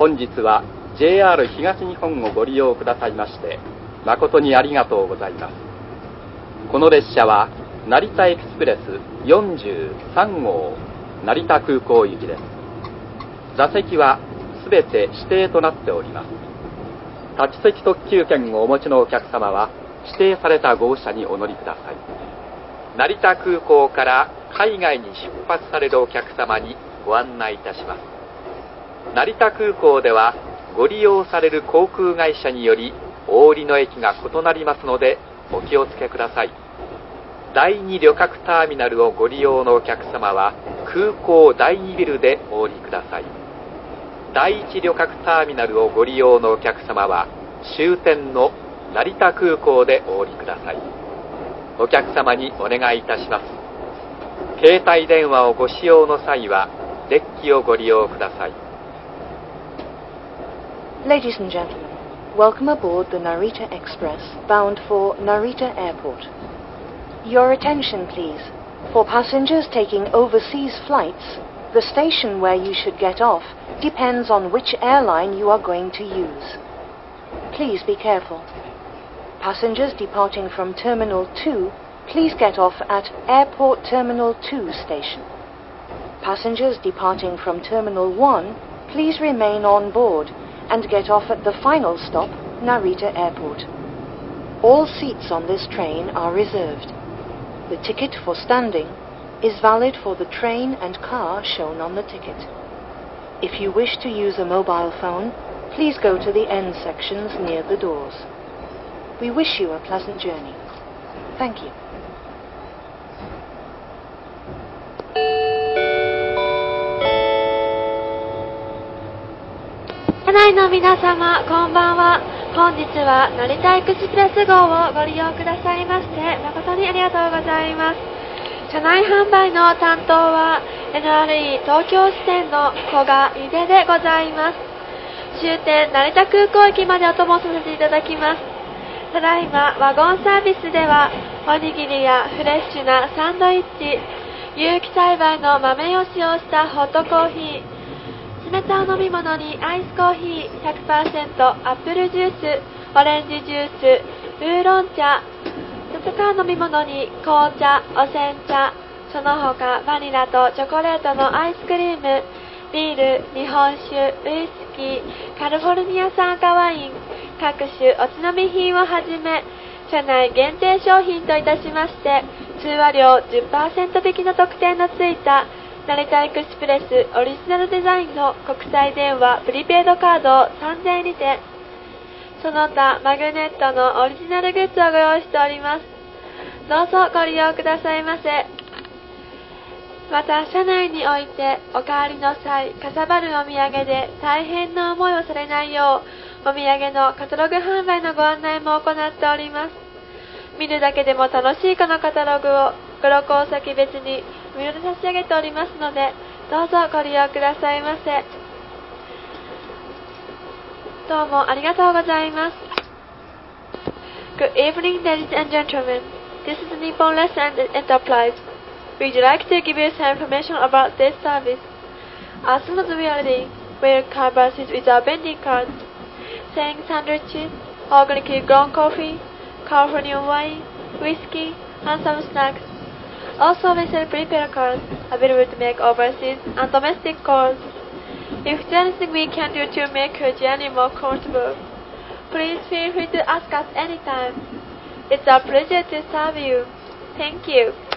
本日は JR 東日本をご利用くださいまして誠にありがとうございます。この列車は成田エクスプレス43号成田空港行きです。座席はすべて指定となっております。立ち席特急券をお持ちのお客様は指定された号車にお乗りください。成田空港から海外に出発されるお客様にご案内いたします。成田空港ではご利用される航空会社によりお降りの駅が異なりますのでお気をつけください。第2旅客ターミナルをご利用のお客様は空港第2ビルでお降りください。第1旅客ターミナルをご利用のお客様は終点の成田空港でお降りください。お客様にお願いいたします。携帯電話をご使用の際はデッキをご利用ください。 Ladies and gentlemen, welcome aboard the Narita Express bound for Narita Airport. Your attention, please. For passengers taking overseas flights, the station where you should get off depends on which airline you are going to use. Please be careful. Passengers departing from Terminal 2, please get off at Airport Terminal 2 station. Passengers departing from Terminal 1, please remain on board and get off at the final stop, Narita Airport. All seats on this train are reserved. The ticket for standing is valid for the train and car shown on the ticket. If you wish to use a mobile phone, please go to the end sections near the doors. We wish you a pleasant journey. Thank you. 車内の皆様、こんばんは。本日は成田エクスプレス号をご利用くださいまして誠にありがとうございます。車内販売の担当は NRE 東京支店の古賀井出でございます。終点成田空港駅までお供させていただきます。ただいまワゴンサービスではおにぎりやフレッシュなサンドイッチ、有機栽培の豆を使用したホットコーヒー、冷たいお飲み物にアイスコーヒー 100% アップルジュース、オレンジジュース、ウーロン茶、温かい飲み物に紅茶、お煎茶、その他バニラとチョコレートのアイスクリーム、ビール、日本酒、ウイスキー、カリフォルニア産赤ワイン、各種おつまみ品をはじめ、車内限定商品といたしまして通話料 10% 引きの特典のついた成田エクスプレスオリジナルデザインの国際電話プリペイドカードを3000円にて、その他マグネットのオリジナルグッズをご用意しております。どうぞご利用くださいませ。また車内においてお帰りの際かさばるお土産で大変な思いをされないようお土産のカタログ販売のご案内も行っております。見るだけでも楽しいこのカタログをご旅行先別に無料で差し上げておりますのでどうぞご利用くださいませ。どうもありがとうございます。 Good evening, ladies and gentlemen. This is Nippon Lesson Enterprise. We'd like to give you some information about this service. As soon as we are ready, we'll car buses with our vending cards, selling sandwiches, organic ground coffee, California wine, whiskey, and some snacks. Also, we sell prepaid cards available to make overseas and domestic calls. If there's anything we can do to make your journey more comfortable, please feel free to ask us anytime. It's our pleasure to serve you. Thank you.